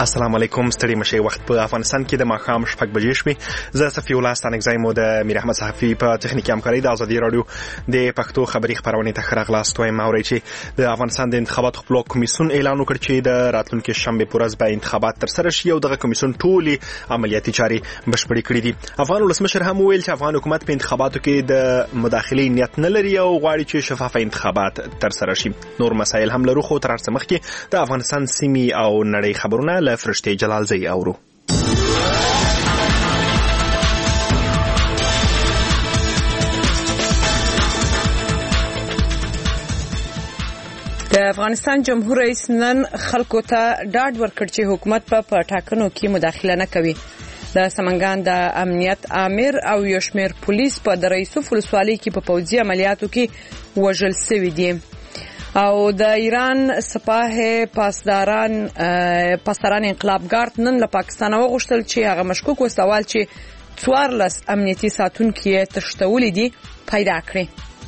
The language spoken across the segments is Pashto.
السلام علیکم. ستړي مشي. وخت په افغانستان کې د ماښام 6 بجې شوې. زه صفي الله ستانګزای مو د میر احمد صحفي په تخنیکی همکاري د ازادي رادیو د پښتو خبري خبرونه ته خراغلاست وایم. اوري چې د افغانستان د انتخاباتو خپل کمیسیون اعلان وکړ چې د راتلونکي شنبه پر ورځ به انتخابات تر سره شي او دغه کمیسیون ټولي عملیاتي چاري بشپړې کړې دي. افغان ولسمشر هم ویل چې افغان حکومت په انتخاباتو کې د مداخله نیت نه لري او غواړي چې شفاف انتخابات تر سره شي. نور مسایل هم لرو، خو تر څه مخکې د افغانستان سیمي او نړۍ خبرونه له فرشته جلال زئی اورو. د افغانستان جمهور رئیس نن خلکو ته ډاډ ورکړ چې حکومت په ټاکنو کې مداخله نه کوي. د سمنګان د امنیت امیر او یو شمېر پولیس په د رئیسوف ولسوالۍ کې په پوځي عملیاتو کې وژل شوي دي. او د ایران سپاه پاسداران انقلابګارد نن له پاکستان وغوښتل چې هغه مشکوک وسوال چې 14 امنیتي ساتونکي تښتولي دي پیدا کړي.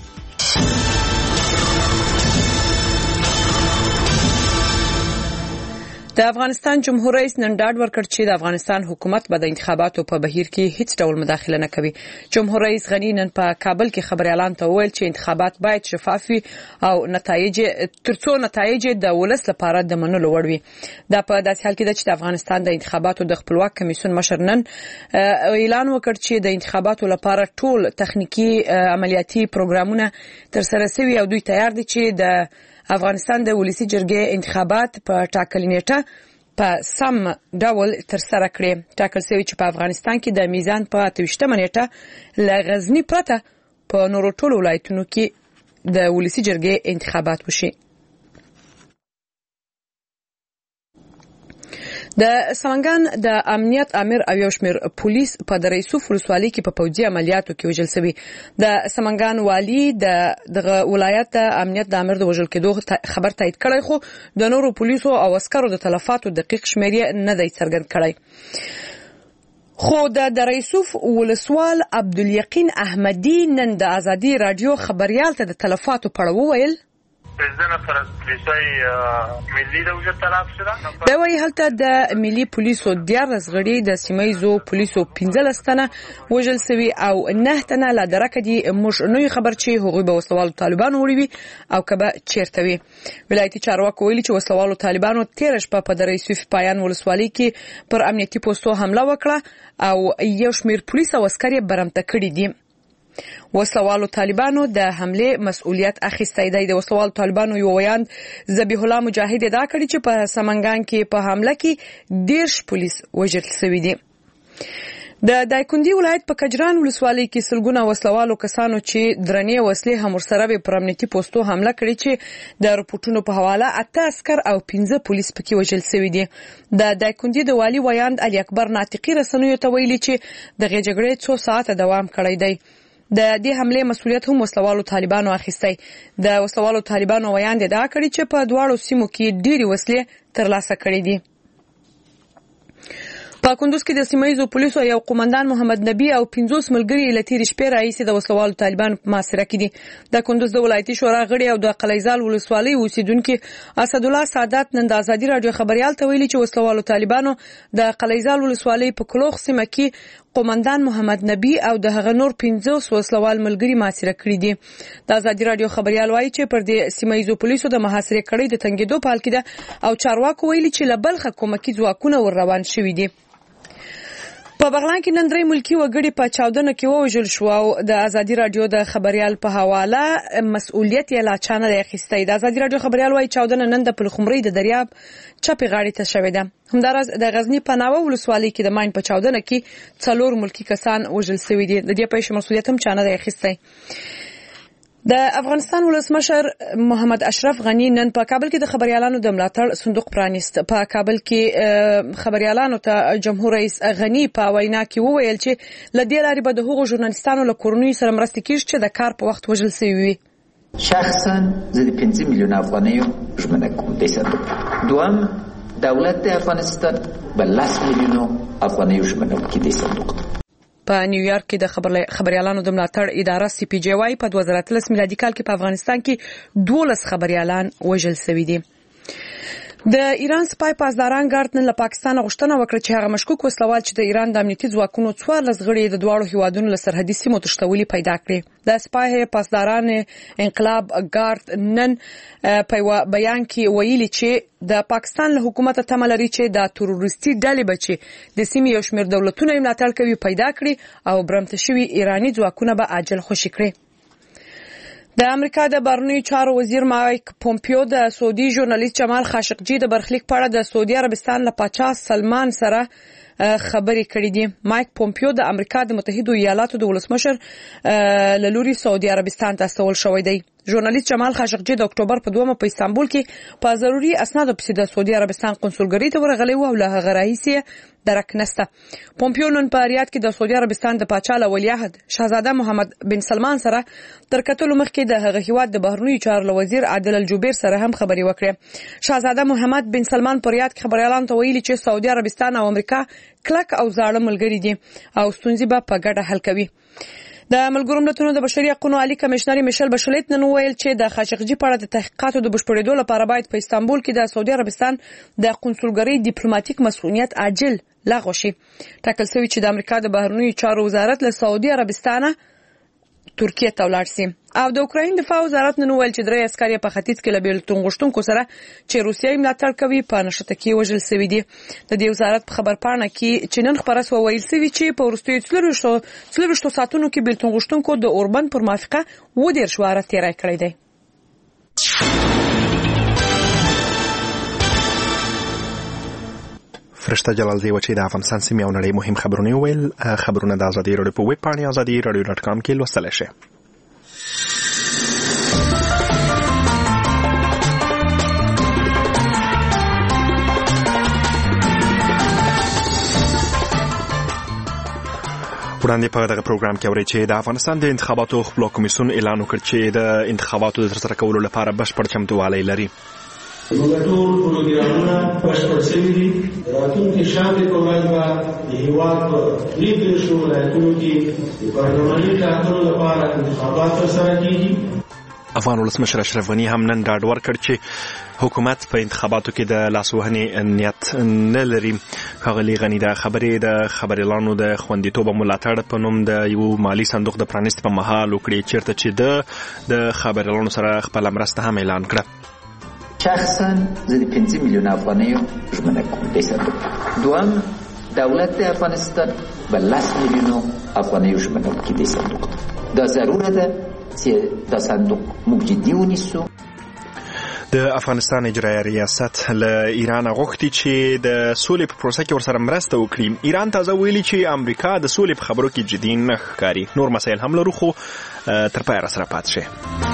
د افغانستان جمهور رئیس نن ډاډ ورکړ چې د افغانستان حکومت به د انتخاباتو په بهیر کې هیڅ ډول مداخله نه کوي. جمهور رئیس غنی نن په کابل کې خبريالان ته وویل چې انتخابات باید شفاف وي او ترڅو نتایج د ولس لپاره د منلو وړ وي. دا په داسې حال کې ده چې د افغانستان د انتخاباتو د خپلواک کمیسیون مشر نن اعلان وکړ چې د انتخاباتو لپاره ټول تخنیکی عملیاتي پروګرامونه تر سره شوي او دوی تیار دي چې د افغانستان د ولسی جرګې انتخابات په ټاکلې نیټه په سم ډول تر سره کړي. ټاکل شوی چې په افغانستان کې د میزان په 28 نیټه ل غزنی پرته په نورو ټولو ولایتونو کې د ولسی جرګې انتخابات وشي. د سمنګان د امنیت امیر او یو شمېر پولیس په د رئیسوف ولسوالۍ کې په پوځي عملیاتو کې وژل شوي. د سمنګان والی دغه ولایت د امنیت د امیر د وژل کېدو خبر تایید کړی، خو د نورو پولیسو او عسکرو د تلفاتو دقیق شمېر نه دی څرګند کړی. خو د رئیسوف ولسوال عبدالیقین احمدی نن د ازادي رادیو خبريال ته د تلفاتو په اړه وویل. دا وایي هلته د ملي پولیسو 14 غړي د سیمایزو پولیسو 15 تنه وژل شوي او 9 تنه لا درکه دي. موږ نوې خبر چې هغوی به وسلوالو طالبانو وړي وي او کبه چیرته وي. ولایتي چارواکو ویلي چې وسلوالو طالبانو 13 شپه په د رئیسوف پایان ولسوالۍ کې پر امنیتي پوسټو حمله وکړه او یو شمېر پولیس او عسکر یې برمته کړي دي. وسلوالو طالبانو د حمله مسؤلیت اخیستی دی. د وسلوالو طالبانو یو ویاند ذبیح الله مجاهد ادعا کړې چې په سمنګان کې په حمله کې 10 پولیس وژل شوي دي. د دایکندي ولایت په کجران ولسوالۍ کې سلګونه وسلوالو کسانو چې درنې وسلې هم ورسره په امنیتي پوسټو حمله کړې چې د رپورټونو په حواله 8 عسكر او 15 پولیس پکې وژل شوي دي. د دایکندي د والی ویاند علي اکبر ناطقي رسنیو ته ویلي چې د جګړې 2 ساعته دوام کړی دی. د دې حمله مسؤلیت هم وسلوالو طالبانو اخیستی. د وسلوالو طالبانو ویاند ادعا کړې چې په دواړو سیمو کې ډېری وسلې ترلاسه کړې دي. په کندوز کې د سیمایزو پولیسو یو قومندان محمد نبی او 50 ملګري له تیر شپې راهیسې د وسلوالو طالبانو په محاصره کې دي. د کندوز د ولایتي شورا غړي او د قلیزال ولسوالۍ اوسیدونکو اسد الله سعادت نن د ازادي رادیو خبريال ته ویلي چې وسلوالو طالبانو د قلیزال ولسوالۍ په کلوخ سیمه کې قومندان محمد نبی او د هغه نور 15 وسلوال ملګري محاصره کړي دي. د ازادي رادیو خبريال وایي چې پر دې سیمایزو پولیسو د محاصره کړي د تنګیدو په حال کې ده او چارواکو ویلي چې لبلخه کومکی ځواکونه ور روان شوي دي. په بغلان کې نن 3 ملکی وګړي په چاودنه کې وژل شو او د ازادي رادیو د خبريال په حواله مسؤلیت یې لا چانه اخیستی. د ازادي رادیو خبريال وايي چاودنه نن د پلخمري د دریاب چپی غاړې ته شوې ده. همداراز د غزنی په ناوه ولسوالۍ کې د ماین په چاودنه کې 4 ملکی کسان وژل شوي دي. د دې په مسؤلیت هم چانه اخیستی. د افغانستان ولسمشر محمد اشرف غنی نن په کابل کې د خبريالانو د ملاتړ صندوق پرانیست. په کابل کې خبريالانو ته جمهور رئیس غنی په وینا کې وویل چې لدې لارې به د هغو ژورنالیستانو له کورنۍ سره مرسته کیږي چې د کار په وخت وژل شوي وي. شخصا زه د 15 میلیون افغانیو ژمنه کوم د صندوق. دوم دولت افغانستان به 10 میلیون افغانیو ژمنه کوي د صندوق. په نیویارک کې د خبريالانو د ملاتړ اداره سی پی جی وايي په 2013 میلادي کال کې په افغانستان کې 12 خبريالان وژل شوي دي. د ایران سپای پاسداران ګارد نن له پاکستان غوښتنه وکړه چې هغه مشکوک وسلوال چې د ایران د امنیتي ځواکونو 14 غړي د دواړو هیوادونو له سرحدي سیمو تښتولي پیدا کړي. د سپای پاسداران انقلاب ګارد نن په بیان کې ویلي چې د پاکستان له حکومت تمه لري چې د تروریستي ډلې بچي د سیمې یو شمېر دولتونه ملاتړ کوي پیدا کړي او برمته شوي ایرانی ځواکونه به عاجل خوشي کړي. د امریکا د بهرنیو چارو وزیر مایک پومپیو د سعودي ژورنالیست جمال خاشقجي د برخلیک په اړه د سعودي عربستان له پاچا سلمان سره خبرې کړې دي. مایک پومپیو د امریکا د متحده ایالاتو د ولسمشر له لوري سعودي عربستان ته استول شوی دی. ژورنالیست جمال خاشقجي د اکتوبر په 2 په استانبول کې په ضروري اسنادو پسې د سعودي عربستان قونسلګرۍ ته ورغلی و او له هغه راهیسې درک نسته. پومپیو نن په ریاض کې د سعودي عربستان د پاچا له ولیعهد شاهزاده محمد بن سلمان سره تر کتلو مخکې د هغه هیواد د بهرنیو چارو وزیر عادل الجبیر سره هم خبرې وکړې. شاهزاده محمد بن سلمان په ریاض کې خبريالانو ته ویلي چې سعودي عربستان او امریکا کلک او زاړه ملګري دي او ستونزې به په ګډه حل کوي. د ملګرو ملتونو د بشري حقوقو عالی کمشنر میشل بشلیت نن ویل چې د خاشقجي په اړه د تحقیقاتو د بشپړېدو لپاره باید په استانبول کې د سعودي عربستان د قونسلګرۍ ډیپلوماټیک مسؤلیت عاجل لغوه شي. ټاکل شوی چې د امریکا د بهرنیو چارو وزارت له سعودي عربستان ترکیه ته ولاړ شي. او د اوکراین دفاع وزارت نن ویل چې 3 عسکر په ختیځ کې له بیلتون غوښتونکو سره چې روسیه ملاتړ کوي په نښته کې وژل شوي دي. د دې وزارت په خبرپاڼه کې چې نن خبره سو ویل شوی چې په وروستیو 24 ساعتونو کې بیلتون غوښتونکو د اوربن پر موافقه 10 شواره تیری کړی دی. فرشته جلالزی و چې د افغانستان سیمې او نړۍ مهم خبرونه ویل. خبرونه د ازادي راډیو په ویب پاڼه azadi.radio.com کې لوستلی شئ. وړاندې په دغه پروګرام کې اورئ چې د افغانستان د انتخاباتو خپلواک کمیسیون اعلان وکړ چې د انتخاباتو د ترسره کولو لپاره بشپړ چمتووالی لري. موږ ټول پروګرامونه بشپړ شوي دي. راتلونکي شنبې په ورځ به د هېواد په 23 ولایتونو کې د پارلماني ټاکنو لپاره انتخابات ترسره کېږي. افغان ولسمشر اشرف غني هم نن ډاډ ورکړ چې حکومت په انتخاباتو کې د لاسوهنې نیت نه لري. ښاغلي غني د خبريالانو د خوندیتوب ملاتړ په نوم د یو مالی صندوق د پرانیست په مهال وکړي چیرته چې د خبريالانو سره خپل مرسته هم اعلان کړه. شخصا زه د 5 میلیون افغانیو ژمنه کوم د صندوق. دوم دولت افغانستان به 10 میلیون افغانیو ژمنه کوي د صندوق. دا ضروره ده چې دا صندوق موږ جدي ونیسو. د افغانستان اجرایي ریاست له ایران غوښتي چې د سولې په پروسه کې ورسره مرسته وکړي. ایران تازه ویلي چې امریکا د سولې په خبرو کې جدي نه ښکاري. نور مسایل هم لرو خو تر پایه راسره پاتې شئ.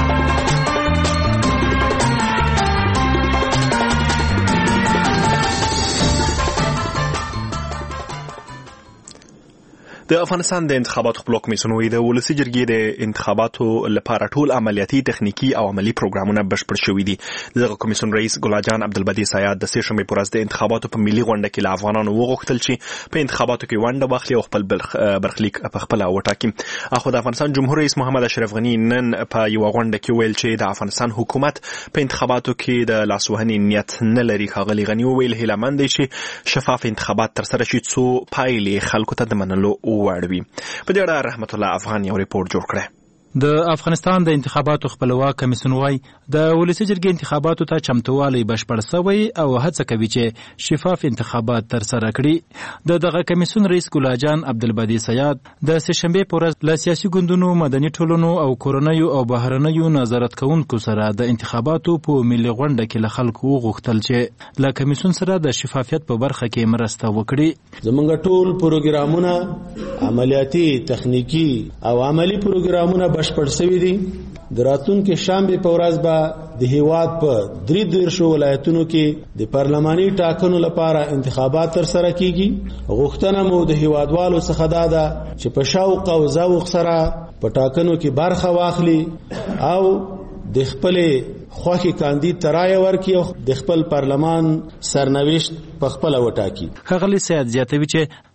د افغانستان د انتخاباتو خپلواک کمیسیون د ولسي جرګې د انتخاباتو لپاره ټول عملیاتي تخنیکی او عملی پروګرامونه بشپړ شوي دي. دغه کمیسیون رئیس ګلاجان عبدالبدی سیاد د سه شنبې پر ورځ د انتخاباتو په ملي غونډه کې له افغانانو وغوښتل چې په انتخاباتو کې ونډه واخلي او خپل برخلیک په خپل وټاکي. اخو د افغانستان جمهور رئیس محمد اشرف غني نن په یو غونډه کې ویل چې د افغانستان حکومت په انتخاباتو کې د لاسوهنې نیت نه لري. ښاغلي غني ویل هیله مند دی چې شفاف انتخابات ترسره شي څو پایلې خلکو ته د منلو وړوي. په دې اړه رحمت الله افغان یو ریپورت جوړ کړی. د افغانستان د انتخاباتو خپلواک کمیسیون وايي د ولسي جرګې انتخاباتو ته چمتووالی بشپړ شوی او هڅه کوي چې شفاف انتخابات ترسره کړي. دغه کمیسیون رئیس ګلاجان عبدالبدی سیاد د سه شنبې په ورځ له سیاسي ګوندونو، مدني ټولنو او کورنیو او بهرنیو نظارت کوونکو سره د انتخاباتو په ملي غونډه کې له خلکو وغوښتل چې له کمیسیون سره د شفافیت په برخه کې مرسته وکړي. زمونږ ټول پروګرامونه عملیاتي، تخنیکی او عملی پروګرامونه بشپړ شوي دي. د راتلونکي شنبې په ورځ به د هېواد په 23 ولایتونو کې د پارلماني ټاکنو لپاره انتخابات ترسره کیږي. غوښتنه مو د هېوادوالو څخه دا ده چې په شوق او ذوق سره په ټاکنو کې برخه واخلي او د خپل خوښي کاندید ترای ورکي او د خپل پارلمان سرنوشت په خپل وټاکي. ښاغلي سیاد زیاتوي چې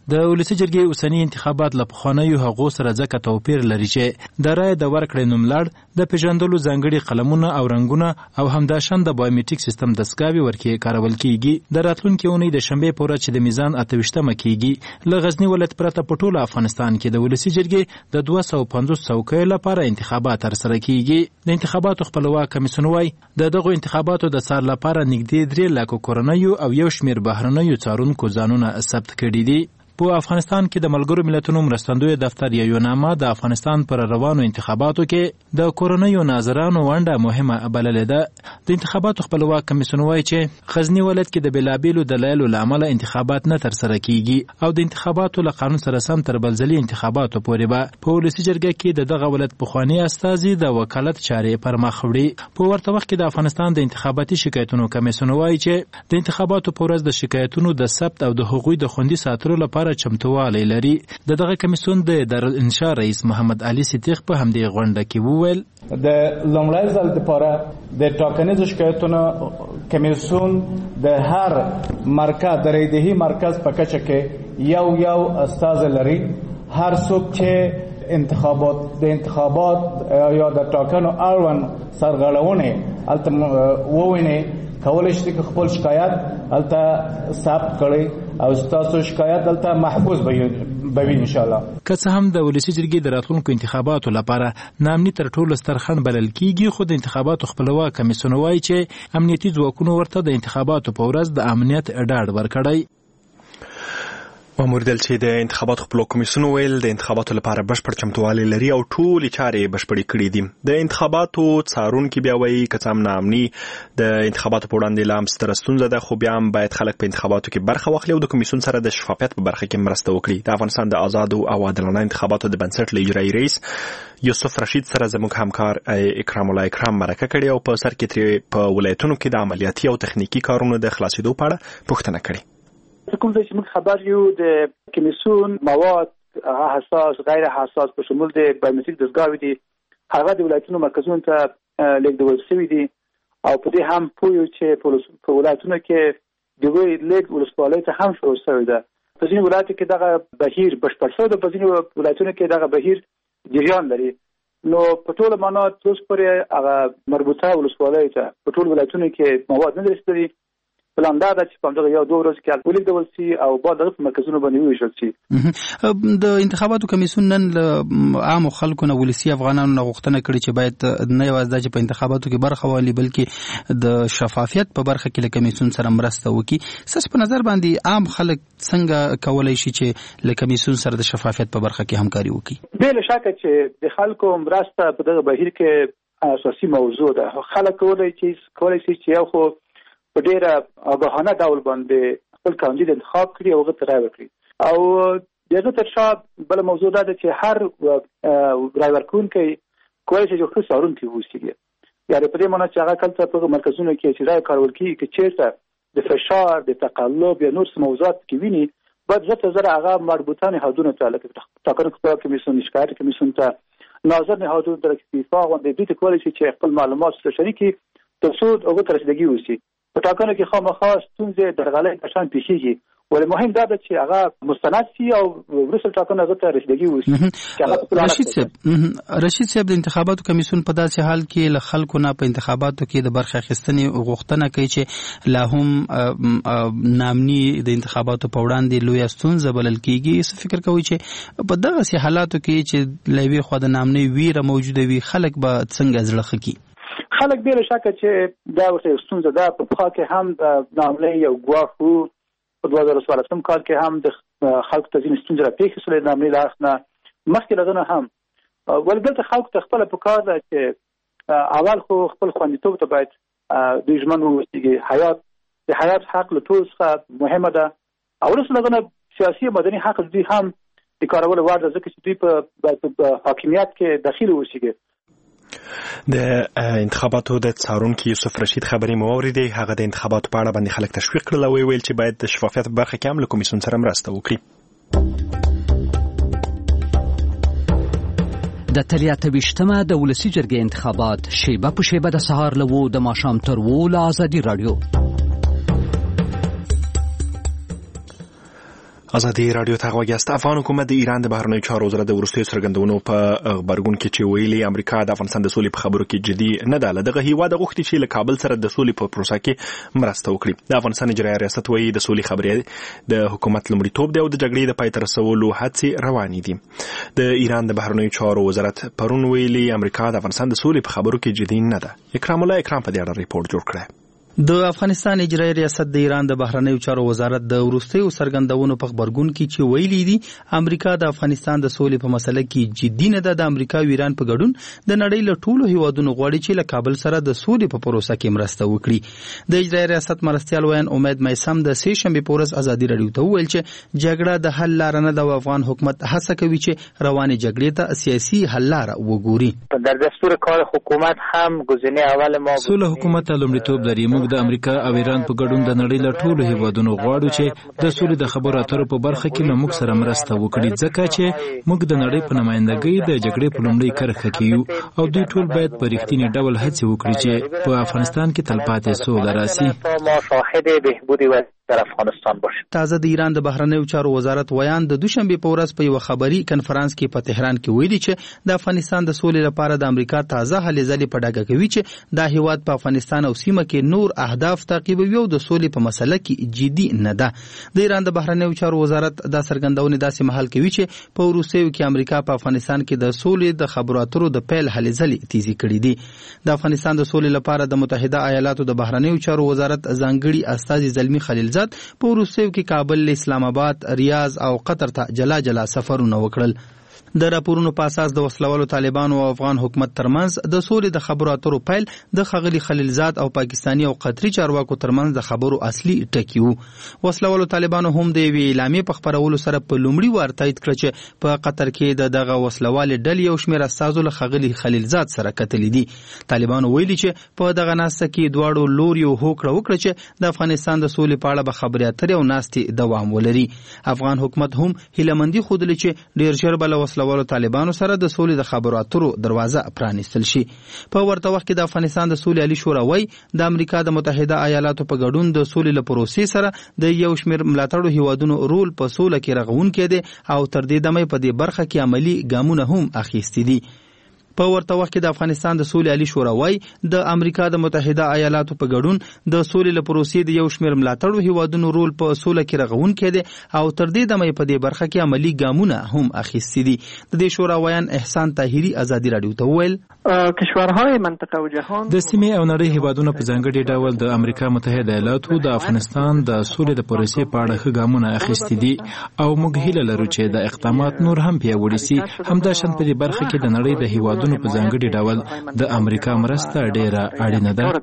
د ولسی جرګې اوسنی انتخابات له پخوانیو هغو سره ځکه توپیر لري چې د رایې د ورکړې نوملړ د پیژندلو ځانګړي قلمونه او رنګونه او همداشان د بایومیټریک سیستم دستګاوې ورکې کارول کیږي. د راتلونکي اونۍ د شنبې په ورځ چې د میزان 28مه کیږي له غزنی ولایت پرته په ټول افغانستان کې د ولسی جرګې د 250 څوکیو لپاره انتخابات ترسره کیږي. د انتخاباتو خپلواک کمیسیون وايي د دغو انتخاباتو د څار لپاره نږدې 3 لک کورنیو او یو شمېر بهرنیو څارونکو ځانونه ثبت کړي دي. په افغانستان کې د ملګرو ملتونو مرستندوی دفتر یو نامه د افغانستان پر روانو انتخاباتو کې د کورنیو ناظرانو ونډه مهمه بللې ده. د انتخاباتو خپلواک کمیسیون وايي چې غزنی ولایت کې د بېلابېلو دلایلو له امله انتخابات نه ترسره کیږي او د انتخاباتو له قانون سره سم تر بلځلي انتخاباتو پورې به په ولسي جرګه کې د دغه ولایت پخواني استازي د وکالت چارې پر مخ وړي. په ورته وخت کې د افغانستان د انتخاباتي شکایتونو کمیسیون وايي چې د انتخاباتو په ورځ د شکایتونو د ثبت او د هغوی د خوندي ساتلو لپاره چمتووالی لري. دغه کمیسیون د دارالانشا رئیس محمد علي صدیق په همدې غونډه کې وویل د لومړی ځل لپاره د ټاکنیزو شکایتونو کمیسیون د هر مرکز د ریدهي مرکز په کچه کې یو استازی لري. هر څوک چې د انتخابات یا د ټاکنو اړوند سرغړونې الته وویني کولای شي چې خپل شکایت الته ثبت کړي او تاسو شکایت دلته محفوظ به ان شاء الله. که څه هم د ولسی جرګې د راتلونکو انتخاباتو لپاره نامني تر ټولو ستر خنډ بلل کیږي، خو د انتخاباتو خپلواک کمیسیون وايي چې امنیتي ځواکونو ورته د انتخاباتو په ورځ د امنیت ډاډ ورکړی. مامور دل چې د انتخاباتو خپلواک کمیسیون ویل د انتخاباتو لپاره بشپړ چمتووالی لري او ټول چارې بشپړې کړې دي. د انتخاباتو څارونکي بیا وایي که څه هم ناامني د انتخاباتو په وړاندې لا هم ستره ستونزه ده، خو بیا هم باید خلک په انتخاباتو کې برخه واخلي او د کمیسیون سره د شفافیت په برخه کې مرسته وکړي. د افغانستان د آزادو او عادلانه انتخاباتو د بنسټ له اجرایي رئیس یوسف رشید سره زموږ همکار اکرام الله اکرام مرکه کړې او په سر کې ترې په ولایتونو کې د عملیاتي او تخنیکي کارونو د خلاصېدو په اړه پوښتنه کړې. کوم ځای چې موږ خبر یو د کمیسیون مواد حساس غیر حساس په شمول د بایومیټریک دستګاوې دي هغه د ولایتونو مرکزونو ته لیږدول شوي دي او په دې هم پوه چې په ولایتونو کې د لیږد ولسوالۍ ته هم شروع شوی ده. په ځینې ولایتو کې دغه بهیر بشپړ شوی ده، په ځینې ولایتونو کې دغه بهیر جریان لري. نو په ټوله معنا اوس پورې هغه مربوطه ولسوالۍ ته په ټول ولایتونو کې مواد نه رسېدلي. پلان دا ده چې په همدغه 1-2 ورځې کې ولیږدول شي او بعد دغه په مرکزونو باندې وویشل شي. د انتخاباتو کمیسیون نن له عامو خلکو نه ولسي افغانانو نه غوښتنه کړې چې باید نه یوازې دا چې په انتخاباتو کې برخه واخلي بلکې د شفافیت په برخه کې له کمیسیون سره مرسته وکړي. ستاسو په نظر باندې عام خلک څنګه کولی شي چې له کمیسیون سره د شفافیت په برخه کې همکاري وکړي؟ بې له شکه چې د خلکو مرسته په دغه بهیر کې اساسي موضوع ده. خلک کولی شي چې یو خو په ډیره آگاهانه ډول باندې خپل کاندید انتخاب کړي او هغه ته رای ورکړي. او دغه تر شا بل موضوع ده چې هر رای ورکوونکی کولی شي چې خپل څارونکی واوسي. یعنې په دې معنی چې هغه کله په مرکزونو کې چې رای کارول کیږي چې چیرته د فشار د تقلب یا نور موضوعات کې ویني باید زه هغه مربوطه نهادونو ته لکه ټاکنو خپلواک کمیسیون، شکایت کمیسیون ته، ناظر نهادونو ته فیفا غونډې دوی ته کولی شي چې خپل معلومات سره شریکي تر څو هغه ته رسیدګي وشي. په ټاکنو کې خامخا ستونزې درغلۍ په شان پیښیږي، ولې مهم دا ده چې هغه مستند شي او وروسته ټاکنو هغه ته رسیدګي وشي. رشید صاحب د انتخاباتو کمیسیون په داسې حال کې له خلکو نه په انتخاباتو کې د برخه اخیستنې غوښتنه کوي چې لا هم نامني د انتخاباتو په وړاندې لویه ستونزه بلل کېږي. څه فکر کوئ چې په دغسې حالاتو کې چې له یوې خوا د نامنۍ ویره موجوده وي خلک به څنګه زړه ښه کړي؟ خلک بې له شکه چې دا ورته ستونزه ده. په پخوا کې هم د نامنۍ یو ګواښ و، په 2014 کال کې هم د خلکو ته ځینې ستونزې راپېښې شولې د نامنۍ له اړخ نه. مخکې له هغه نه هم ولې دلته خلکو ته خپله پکار ده چې اول خو خپل خوندیتوب ته باید دوی ژمن واوسېږي. د حیات حق له ټولو څخه مهمه ده او وروسته له هغه نه سیاسي او مدني حق دوی هم د کارولو وړ ده، ځکه چې دوی په حاکمیت کې دخیل واوسېږي. د انتخاباتو د څارونکي یوسف رشید خبرې مو واورېدې. هغه د انتخاباتو په اړه باندې خلک تشویق کړل او ویل چې باید د شفافیت په برخه کې هم له کمیسیون سره مرسته وکړي. د 23مه د ولسي جرګې انتخابات شیبه په شیبه د سهار له د ماښام تر له ازادي راډیو. ازادي رادیو ته غوږیاست. افغان حکومت د ایران د بهرنیو چارو وزارت د وروستیو څرګندونو په خبرګون کې چې ویلي امریکا د افغانستان د سولې په خبرو کې جدي نه ده. دغه هیواد غوښتي چې له کابل سره د سولې په پروسه کې مرسته وکړي. د افغانستان اجرایي ریاست وایي د سولې خبرې د حکومت لومړیتوب دی او د جګړې د پای ته رسولو هڅې روانې دي. د ایران د بهرنیو چارو وزارت پرون ویلي امریکا د افغانستان د سولې په خبرو کې جدي نه ده. اکرام الله اکرام په دې اړه ریپورت جوړ کړی. د افغانستان اجرایي ریاست د ایران د بهرنیو چارو وزارت د وروستیو څرګندونو په خبرګون کې چې ویلي دي امریکا د افغانستان د سولې په مسله کې جدي نه ده. د امریکا او ایران په ګډون د نړۍ له ټولو هیوادونو غواړي چې له کابل سره د سولې په پروسه کې مرسته وکړي. د اجرایي ریاست مرستیال ویان امید میسم د سه شنبه په ورځ ازادي رادیو ته وویل چې جګړه د حل لار نه ده او افغان حکومت هڅه کوي چې روانې جګړې ته سیاسي حل لار وګوري. در دستور کار حکومت هم گزینه اول ما سولې حکومت لومړیتوب لري. موږ د امریکا او ایران په ګډون د نړۍ له ټولو هیوادونو غواړو چې د سولې د خبرو اترو په برخه کې له موږ سره مرسته وکړي، ځکه چې موږ د نړۍ په نمائندګۍ د جګړې په لومړۍ کرښه کې یو او دوی ټول باید په رښتینی ډول هڅه وکړي چې په افغانستان کې تلپاتې سوله راسي. در افغانستان باشه. تازه د ایران د بهرنیو چارو وزارت ویان د دوشنبه په ورځ په یو خبري کنفرانس کې په تهران کې ویلي چې د افغانستان د سولې لپاره د امریکا تازه هلې ځلې په ډاګه کوي چې دا هیواد په افغانستان او سیمه کې نور اهداف تعقیبوي او د سولې په مسله کې جدي نه ده. د ایران د بهرنیو چارو وزارت دا څرګندونه داسې مهال کوي چې په روسیې کې امریکا په افغانستان کې د سولې د خبرو اترو د پیل هلې ځلې تیزی کړې دي. د افغانستان د سولې لپاره د متحده ایالاتو د بهرنیو چارو وزارت ځانګړي استاذ زلمی خلیلزاد په روسیې کې کابل، اسلام آباد، ریاض او قطر ته جلا سفرونه وکړل. د راپورونو په اساس د وسلوالو طالبانو او افغان حکومت ترمنځ د سولې د خبرو اترو پیل د ښاغلي خلیلزاد او پاکستاني او قطري چارواکو ترمنځ د خبرو اصلي ټکی وو. وسلوالو طالبانو هم د یوې اعلامیې په خپرولو سره په لومړي وار تایید کړ چې په قطر کې دغه وسلوالې ډلې یو شمېر استازو له ښاغلي خلیلزاد سره کتلي دي. طالبانو ویلي چې په دغه ناسته کې دواړو لوریو هوکړه وکړه چې د افغانستان د سولې په اړه به خبرې اترې او ناستې دوام ولري. افغان حکومت هم هیلهمندي ښودلې چې ډېر ژر به له وسلوالو طالبانو سره د سولې د خبرو اترو دروازه پرانیستل شي. په ورته وخت کې د افغانستان د سولې عالی شورا وایي د امریکا د متحده ایالاتو په ګډون د سولې له پروسې سره د یو شمېر ملاتړو هیوادونو رول په سوله کې رغونکی دی او تر دې دمه په دې برخه کې عملی ګامونه هم اخیستي دي. په ورته وخت کې د افغانستان د سولې عالی شورا وایي د امریکا د متحده ایالاتو په ګډون د سولې له پروسې د یو شمېر ملاتړو هیوادونو رول په سوله کې رغونکی دی او تر دې دمه په دې برخه کې عملی ګامونه هم اخیستي دي. د دې شورا ویان احسان طاهري ازادي رادیو ته وویل کشورهای منطقه او جهان د سیمې او نړۍ هیوادونو په ځانګړي ډول د امریکا متحده ایالاتو د افغانستان د سولې د پروسې په اړه ښه ګامونه اخیستي دي او موږ هیله لرو چې د اقدامات نور هم پیاوړي سي. همداشان په دې برخه کې د نړۍ د هیوادونو په ځانګړي ډول د امریکا مرسته ډیره اړینه ده.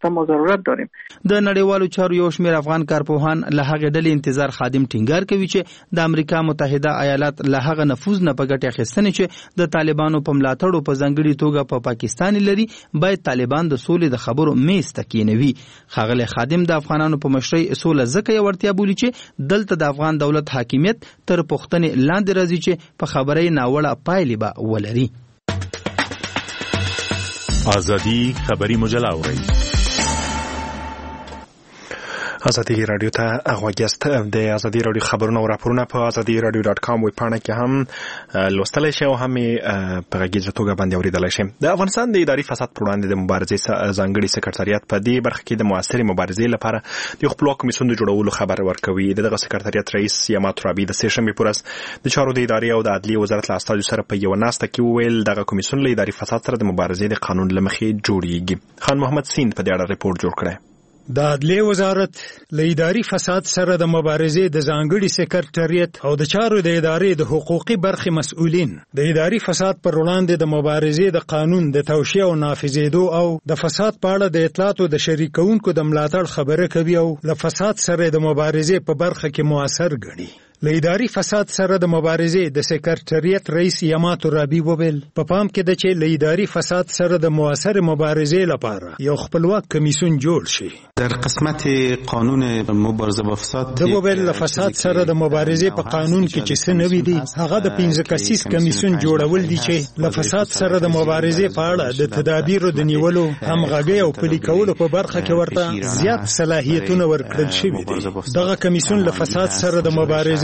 د نړیوالو چارو یو شمېر افغان کارپوهان له هغې ډلې انتظار خادم ټینګار کوي چې د امریکا متحده ایالات له هغه نفوذ نه په ګټې اخیستنې چې د طالبانو په ملاتړو په ځانګړي توګه په پاکستان لري باید طالبان د سولې د خبرو میز ته کېنوي. ښاغلی خادم د افغانانو په مشرۍ سوله ځکه یو وړتیا بولي چې دلته د افغان دولت حاکمیت تر پوښتنې لاندې راځي چې په خبرې ناوړه پایلې به ولري. آزادی خبری مجله اورئ. ازادي رادیو ته غوږیاست. د ازادي رادیو خبرونه او راپورونه په azadiradio.com ویب پاڼه کې هم لوستلی شئ او هم په غږیزه توګه باندې اورېدلی شئ. د افغانستان د اداري فساد پر وړاندې د مبارزې ځانګړي سکرټریات په دې برخه کې د موثرې مبارزې لپاره د خپلواک کمیسیون د جوړولو خبر ورکوي. دغه سکرټریات رئیس یما ترابي د سه شنبې په ورځ د چارو د ادارې او د عدلیې وزارت له استازو سره په یوه ناسته کې وویل دغه کمیسیون له اداري فساد سره د مبارزې د قانون له مخې جوړیږي. خان محمد سیند په دې اړه ریپورت جوړ کړی. د عدلیې وزارت له اداري فساد سره د مبارزې د ځانګړي سکرټریات او د چارو د ادارې د حقوقي برخې مسؤلین د اداري فساد پر وړاندې د مبارزې د قانون د توشیح او نافذېدو او د فساد په اړه د اطلاعاتو د شریکونکو د ملاتړ خبره کوي او له فساد سره د مبارزې په برخه کې موثر ګڼي. له اداري فساد سره د مبارزې د سکرټریات رئیس یما ترابي وویل په پام کې ده چې له اداري فساد سره د موثر مبارزې لپاره یو خپلواک کمیسیون جوړ شي. در قسمت قانون مبارزه با فساد د وویل له فساد سره د مبارزې په قانون کې چې څه نوي دي هغه د 15 کسیز کمیسیون جوړول دي چې له فساد سره د مبارزې په اړه د تدابیرو د نیولو همغږي او پلي کولو په برخه کې ورته زیات صلاحیتونه ورکړل شوي دي. دغه کمیسیون له فساد سره د مبارزې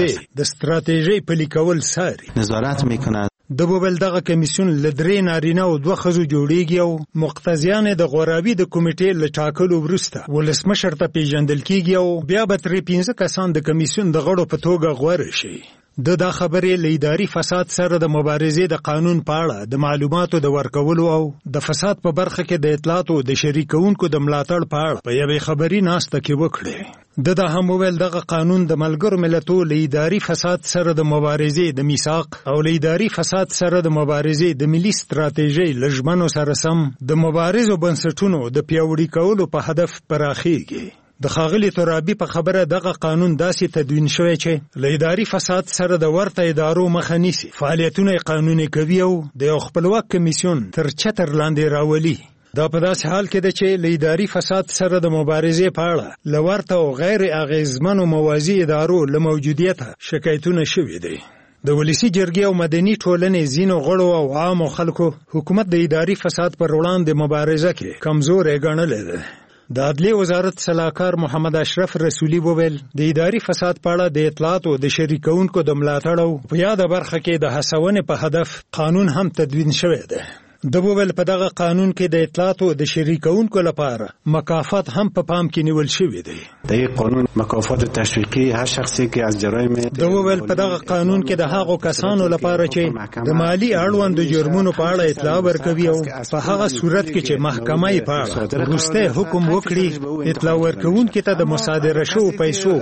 مبارزې د ستراتیژۍ پلي کول څاري، نظارت میکنه. د بوبل دغه کمیسیون له 3 نارینه او 2 ښځو جوړیږي او مقتضیان د غورابي د کمیټې له ټاکلو وروسته ولسمشر ته پیژندل کیږي او بیا به ترې 15 کسان د کمیسیون د غړو په توګه غوره شي. دا خبرې له اداري فساد سره د مبارزې د قانون په اړه د معلوماتو د ورکولو او د فساد په برخه کې د اطلاعاتو د شریکونکو د ملاتړ په اړه په یوې خبري ناسته کې وکړي. د هم ویل دغه قانون د ملګرو ملتونو له اداري فساد سره د مبارزې د میثاق او له اداري فساد سره د مبارزې د ملي ستراتیژۍ لژمنو سره سم د مبارزو بنسټونو د پیاوړي کولو په هدف پراخیږي. د خاغلی ترابی په خبره دغه قانون داسې تدوین شوی چې له اداري فساد سره د ورته ادارو مخه نیسي، فعالیتونه قانوني کوي او د یو خپلواک کمیسیون تر چتر لاندې راولي. دا په داسې حال کې ده چې له اداري فساد سره د مبارزې په اړه له ورته او غیر اغیزمنو موازی ادارو له موجودیته شکایتونه شوي دي. د ولسی جرګې او مدني ټولنې ځینو غړو او عامو خلکو حکومت د اداري فساد پر وړاندې مبارزه کې کمزورې ګڼلې ده. د عدلیې وزارت سلاکار محمد اشرف رسولی وویل د اداري فساد په اړه د اطلاعاتو د شریکونکو د ملاتړ او په یاده برخه کې د هڅونې په هدف قانون هم تدوین شوی دی. د وویل په دغه قانون کې د اطلاعاتو د شریکونکو لپاره مکافات هم په پام کې نیول شوی دی. د این قانون مکافات تشویقی هر شخصی که از جرایم د وویل په دغه قانون کې د هغو کسانو لپاره چې د مالی اړوند جرمونو په اړه اطلاع ورکوي او په هغه صورت کې چې محکمه یې په اړه وروستی حکم وکړي اطلاع ورکوونکي ته د مصادره شوو پیسو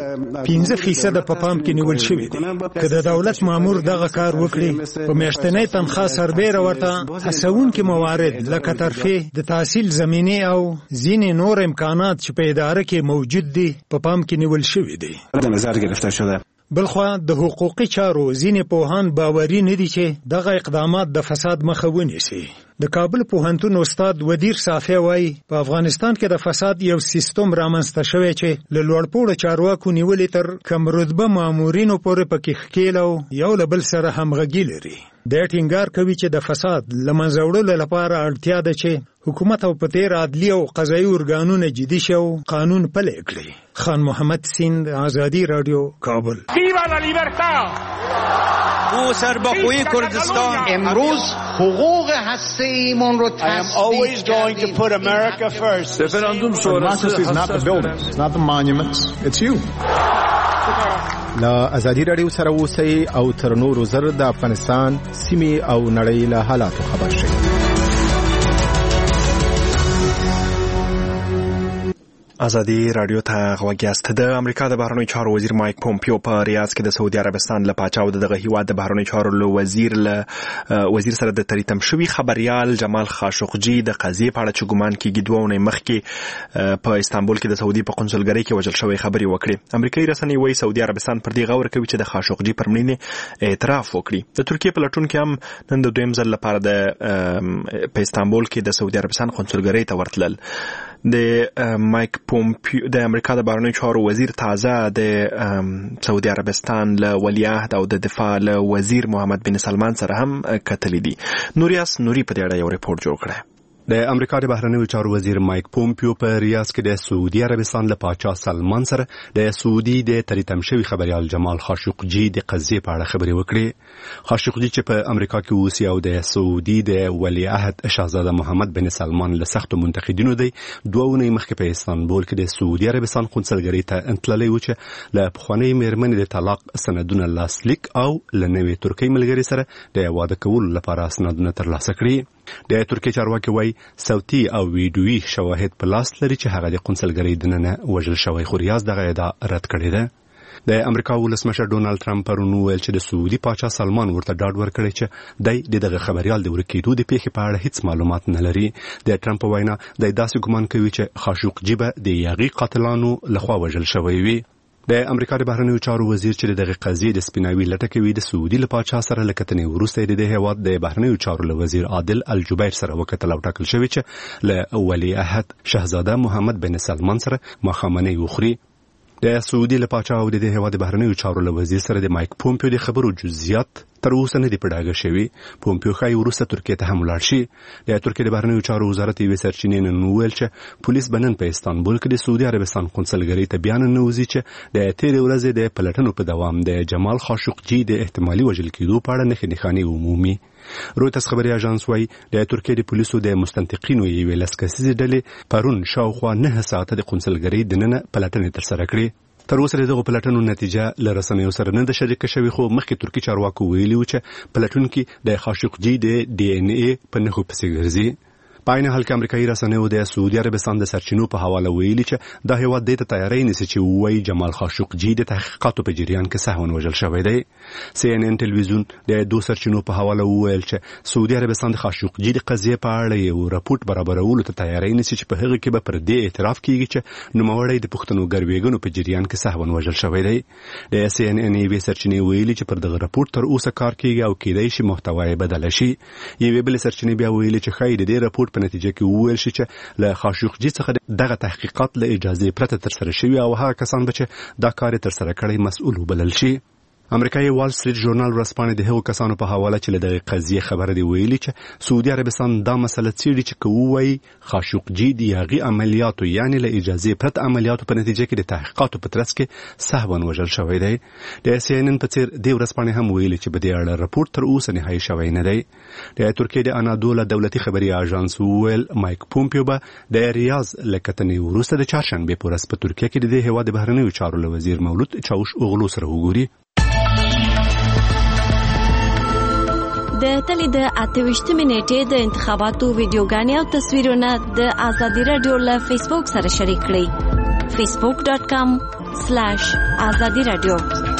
15% په پام کې نیول شوی دی. که د دولت مامور دغه کار وکړي په میاشتنۍ تنخواه سربیره ورته هڅون کې موارد لکه ترفیع د تحصیل زمینه او ځینې نور امکانات چې په اداره کې موجود دي په پام کې نیول شوی دي. در نظر گرفته شده. بلخوا د حقوقي چارو ځینې پوهان باوري نه دي چې دغه اقدامات د فساد مخه ونیسي. د کابل پوهنتون استاد ودیر صافی وایي په افغانستان کې د فساد یو سیستم رامنځته شوی چې له لوړپوړو چارواکو نیولې تر کم رتبه مامورینو پورې پکې ښکیل او یو له بل سره همغږي لري. د ټینګار کوي چې د فساد له منځه وړلو لپاره اړتیا ده چې حکومت او په تیر عدلی او قضایي ارګانونه جدي شي او قانون پلی کړي. خان محمد سیند، آزادی رادیو، کابل. او سربخوی کردستان امروز حقوق هسته ایمان رو always going to put America first. Referendum شورای is not the buildings, it's not the monuments, it's you. لا ازادي رادیو سره اوسئ او تر نورو زر د افغانستان سیمې او نړۍ له حالاتو خبر شئ. ازادي رادیو ته غوږ یاست. د امریکا د بهرنیو چارو وزیر مایک پومپیو په ریاض کې د سعودي عربستان له پاچا او دغه هیواد د بهرنیو چارو له وزیر سره د تریتم شوی خبريال جمال خاشقجي د قضیې په اړه چې ګومان کېږي 2 ونې مخکې په استانبول کې د سعودي په قونسلګرۍ کې وژل شوی خبري وکړي. امریکایي رسنۍ وايي سعودي عربستان پر دې غور کوي چې د خاشقجي پر مړینې اعتراف وکړي. د ترکیې په لټون کې هم نن د دویم ځل لپاره د په استانبول کې د سعودي عربستان قونسلګرۍ ته ورتلل. د مایک پومپیو د امریکا د بهرنیو چارو وزیر تازه د سعودي عربستان له ولیعهد او د دفاع له وزیر محمد بن سلمان سره هم کتلې دي. نوریاس نوري په دې اړه یو ریپورت جوړ کړی. د امریکا د بهرنیو چارو وزیر مایک پومپیو په ریاض کې د سعودي عربستان له پاچا سلمان سره د سعودي د تریتم شوی خبريال جمال خاشقجي د قضیې په اړه خبرې وکړې. خاشقجي چې په امریکا کې اوسي او د سعودي د ولیعهد شاهزاده محمد بن سلمان له سختو منتقدینو دی 2 ونې مخکې په استانبول کې د سعودي عربستان قونسلګرۍ ته انتللی و چې له پخوانۍ میرمنې د طلاق سندونه لاسلیک او له نوې ترکیې ملګري سره د واده کولو لپاره سندونه ترلاسه کړي. د ترکیې چارواکي وایي صوتي او ویډیويي شواهد په لاس لري چې هغه د قونسلګرۍ دننه وژل شوی، خو ریاض دغه ادعا رد کړې ده. د امریکا ولسمشر ډونالد ټرمپ پرون ویل چې د سعودي پاچا سلمان ورته ډاډ ورکړی چې دغه خبريال د ورکېدو د پیښې په اړه هیڅ معلومات نه لري. د ټرمپ وینا د داسې ګمان کوي چې خاشقجي به د یاغي قاتلانو لخوا وژل شوی وي. د امریکا د بهرنیو چارو وزیر چې دغه قضیې د سپیناوي لټه کوي د سعودي له پاچا سره لکتنې وروسته د هیواد د بهرنیو چارو له وزیر عادل الجبیر سره وکتل او ټاکل شوی چې له ولیعهد شاهزاده محمد بن سلمان سره مخامنۍ وخوري. د سعودي له پاچا او د هیواد د بهرنیو چارو له وزیر سره د مایک پومپیو د خبرو جزئیات تر اوسه نه دی په ډاګه شوی. پومپیو ښایي وروسته ترکیې ته هم ولاړ شي. د ترکیې د بهرنیو چارو وزارت یوې سرچینې نن وویل چې پولیس به نن په استانبول کې د سعودي عربستان قونسلګرۍ ته بیان نوځي چې د تېرې ورځې د پلټنو په دوام د جمال خاشقجي د احتمالي وژل کېدو په اړه نښې نښانې عمومي. رویترز خبري اژانس وايي د ترکیې د پولیسو د مستنطقینو یوې لسکسیزې ډلې پرون شاوخوا 9 ساعته د قونسلګرۍ دننه پلټنې ترسره کړې. تر اوسه دغه پلټنو نتیجه له رسنیو سره نه ده شریکه شوې، خو مخکې ترکي چارواکو ویلي و چې پلټونکي د خاشقجي د ډي ان اي په نښو پسې ګرځي. په عین حال کې امریکایي رسنیو د سعودي عربستان د سرچینو په حواله ویلي چې دا هیواد دې ته تیاری نیسي چې ووایي جمال خاشقجي د تحقیقاتو په جریان کې سهواً وژل شوی دی. CNN ټلویزیون د دوه سرچینو په حواله وویل چې سعودي عربستان د خاشقجي د قضیې په اړه یو راپورټ برابرولو ته تیاری نیسي چې په هغه کې به پر دې اعتراف کیږي چې نوموړی د پښتنو ګرویګانو په جریان کې سهواً وژل شوی دی. د CNN یوې سرچینې ویلي چې پر دغه راپورټ تر اوسه کار کیږي او کېدای شي محتوا یې بدله شي. یوې بلې سرچینې بیا ویلي چې ښایي د دې راپورټ په نتیجه کې وویل شي چې له خاشقجي څخه دغه تحقیقات له اجازه پرته ترسره شوي او هغه کسان به چې دا کار ترسره کړی مسؤل وبلل شي. امریکایي وال سټریټ ژورنال ورځپاڼې د هغو کسانو په حواله چې له دغې قضیې خبره دی ویلي چې سعودي عربستان دا مسله څېړي چې که ووایي خاشقجي د هغې عملیاتو یعنې له اجازې پرته عملیاتو په نتیجه کې د تحقیقاتو په ترڅ کې سهواً وژل شوی دی. د CNN په څېر دې ورځپاڼې هم ویلي چې په دې اړه راپورټ تر اوسه نهایي شوی نه دی. د ترکیې د انادوله دولتي خبري اژانس وویل مایک پومپیو به د ریاض له کتنې وروسته د چهارشنبې په ورځ په ترکیه کې د دې هېواد د بهرنیو چارو له وزیر مولود چاوش اوغلو سره وګوري. د تلې د 28 نیټې د انتخاباتو ویډیوګانې او تصویرونه د آزادي رادیو له فیسبوک سره شریک کړئ. facebook.com/azadi radio.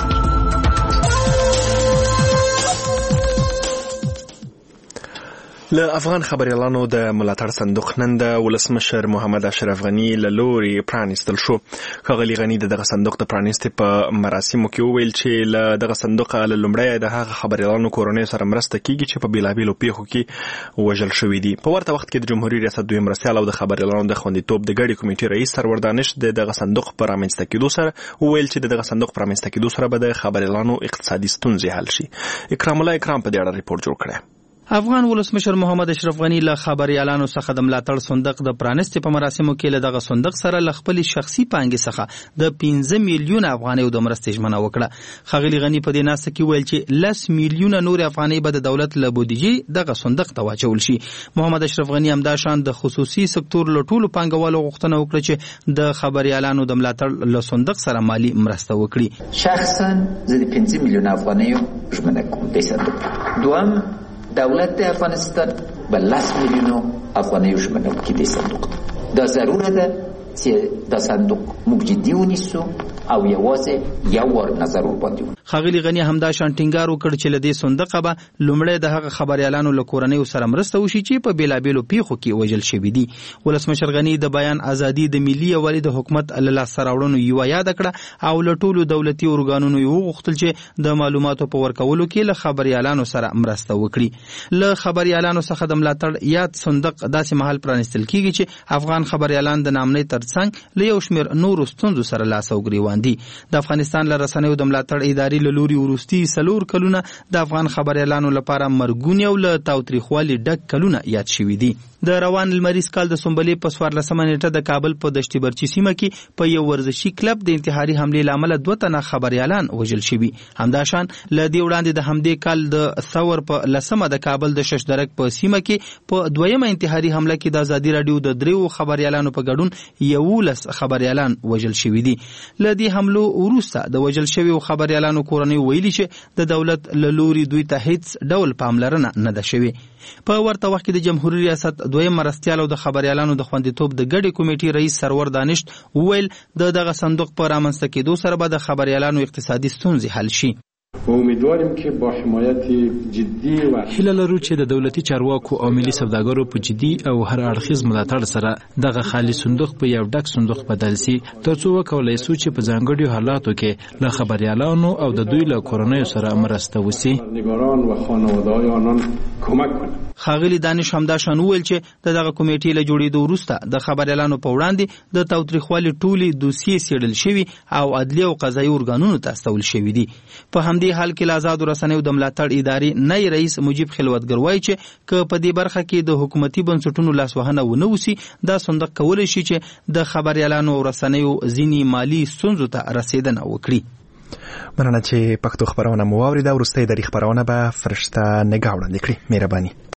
له افغان خبريالانو د ملاتړ صندوق نن د ولسمشر محمد اشرف غنی له لوري پرانیستل شو. ښاغلي غنی دغه صندوق د پرانیستې په مراسمو کې وویل چې له دغه صندوق له لومړی د هغه خبريالانو کورنۍ سره مرسته کیږي چې په بیلابیلو پیښو کې وژل شوي دي. په ورته وخت کې د جمهوریت ریاست دویم مرستیال او د خبريالانو د خوندیتوب د ګډې کمیټې رئیس سرور دانش دغه صندوق پر رامنځته کېدو سره وویل چې دغه صندوق پر رامنځته کېدو سره به د خبريالانو اقتصادي ستونزې حل شي. اکرام الله اکرام په دې اړه ریپورت جوړ کړی. افغان ولسمشر محمد اشرف غنی له خبريالانو څخه د ملاتړ صندوق د پرانستې په مراسمو کې له دغه صندوق سره ل خپل شخصي پانګې څخه د 15 میلیون افغانۍ د مرستې ژمنه وکړه. خاغلی غنی په دې ناسته کې ویل چې 10 میلیون نور افغانۍ به د دولت له بودیجې دغه صندوق ته واچول شي. محمد اشرف غنی هم دا شان د خصوصي سکتور له ټولو پانګوالو غوښتنه وکړه چې د خبريالانو د ملاتړ له صندوق سره مالی مرسته وکړي. شخصا زه د 15 میلیون افغانۍ ژمنه کوم د صندوق. دوم دولت افغانستان به 10 میلیون افغانۍ ژمنه کوي د صندوق. دا ضروره ده چې دا صندوق موږ جدي ونیسو او یوازې یو ور نظر وباندې. خاغلی غنی هم دا شان ټینګار وکړ چې لدې صندوق به لومړی د هغه خبريالانو له کورنۍ سره مرسته وشي چې په بیلابیلو پیښو کې وژل شوي دي. ولسمشر غنی د بیان ازادي د ملي یووالي د حکومت له لاسته راوړنو یو یاد کړه او له ټولو دولتي ارګانونو یو غوښتل چې د معلوماتو په ورکولو کې له خبريالانو سره مرسته وکړي. له خبريالانو څخه د ملاتړ یاد صندوق داسې مهال پرانیستل کیږي چې افغان خبريالان د نامنۍ ترڅنګ له یو شمېر نورو ستونزو سره لاس او ګریوان دي. د افغانستان له رسنیو د ملاتړ ادارې له لوري وروستي 4 کلونه د افغان خبريالانو لپاره مرګونی او له تاوتریخوالي ډک کلونه یاد شوي دي. د روان لمریز کال د سنبلې په 14 نیټه د کابل په دشتي برچی سیمه کې په یو ورزشي کلب د انتحاري حملې لامل 2 تنه خبريالان وژل شوي. همداشان له دې وړاندې د همدې کال د ثور په لسمه د کابل د ششدرک په سیمه کې په دویمه انتحاري حمله کې د آزادي رادیو د 3 خبريالانو په ګډون 11 خبريالان وژل شوي دي. له دې حملو وروسته د وژل شویو خبريالانو کورنۍ ویلي چې د دولت له لوري دوی ته هیڅ ډول پاملرنه نه ده شوې. په ورته وخت کې د جمهوریت ریاست دویم مرستیال او د خبريالانو د خوندیتوب د ګډې کمیټې رئیس سرور دانش وویل دغه صندوق په رامنځته کېدو سره به د خبريالانو اقتصادي ستونزې حل شي. امیدواریم که با حمایت جدی و هیله لرو چې د دولتي چارواکو او ملي سوداګرو په جدي او هر اړخیز ملاتړ سره دغه خالي صندوق په یو ډک صندوق بدل شي ترڅو وکولای شو چې په ځانګړي حالاتو کې له خبريالانو او د دوی له کورنۍ سره مرسته وشي. نگاران و خانواده‌های آنان کمک کنند. خاغلی دانش هم دا شان وویل چې دغه کمیټې له جوړېدو وروسته د خبريالانو په وړاندې د تاوتریخوالي ټولې دوسیې څېړل شوي او عدلي او قضایي ارګانونو ته استول شوي دي. په دې حال کې آزاد رسنیو د ملاتړ ادارې نای رئیس مجيب خلوتګر وایي چې که په دې برخه کې د حکومتي بنسټونو لاسوهنه ونه وسی دا صندوق کولای شي چې د خبريالانو او رسنیو ځینی مالی ستونزو ته رسیدنه وکړي. مننه چې پښتو خبرونه مو واوریده. وروستۍ د خبرونه به فرشته نگاه وړاندې کړي. مهرباني.